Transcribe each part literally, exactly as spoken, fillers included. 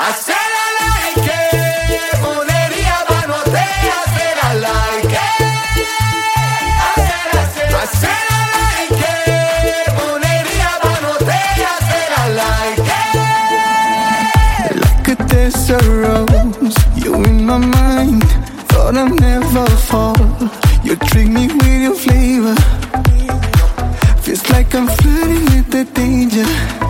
Hacerla like, ponería manotea, hacerla like. Hacerla like, ponería manotea, hacerla like. Like a desert rose, you in my mind. Thought I'd never fall. You trick me with your flavor. Feels like I'm flirting with the danger.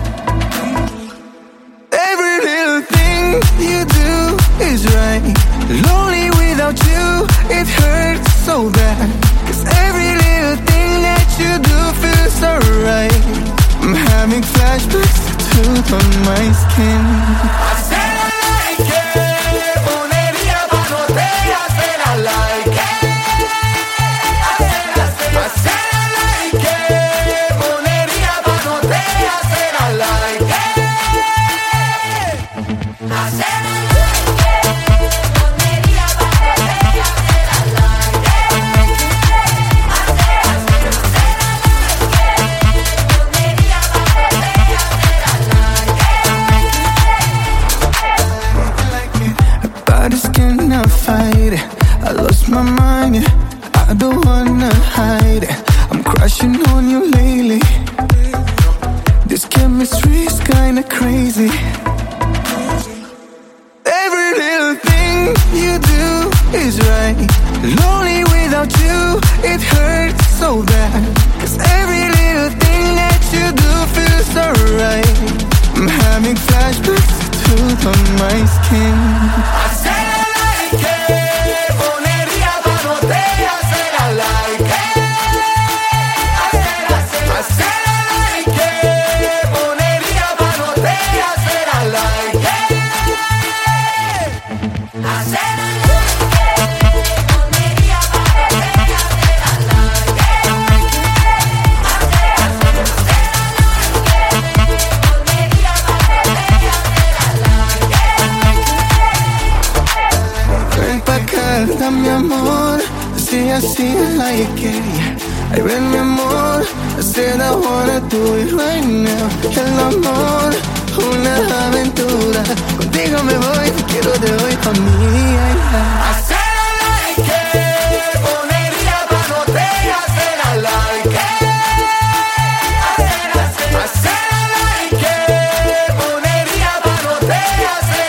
Every little thing you do is right. Lonely without you, it hurts so bad. Cause every little thing that you do feels so right. I'm having flashbacks to truth on my skin. Hacerla like, ponería manotea, hacerla like. Hacerla like, ponería manotea, hacerla like. Hacerla Bodies cannot fight it. I lost my mind, yeah. I don't wanna hide it. I'm crushing on you lately. This chemistry's kinda crazy. Every little thing you do is right. Lonely without you, it hurts so bad. Cause every little thing that you do feels so right. I'm having flashbacks to truth on my skin. hacerla like, ponería manotea, hacerla like. Hacerla like, ponería manotea, hacerla like. Hacerla Ven pa' acá, dame amor. Así, así, I like it. Ay, ven mi amor. I said I wanna do it right now. El amor, una aventura. Contigo me voy, te quiero de hoy pa' mí. Ay, ay. hacerla like, ponería manotea, hacerla like. Hacerla like, ponería manotea, hacerla